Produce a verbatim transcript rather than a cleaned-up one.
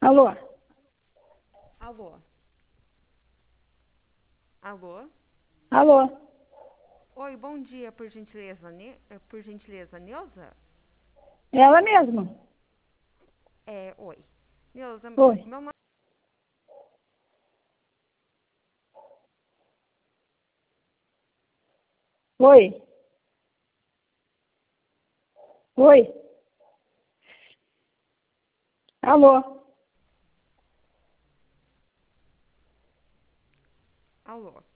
Alô? Alô? Alô? Alô? Oi, bom dia, por gentileza, Ne- eh, por gentileza, Neuza? Ela mesma? É, oi. Neuza, Oi. meu nome Oi. Oi. Alô? Alô?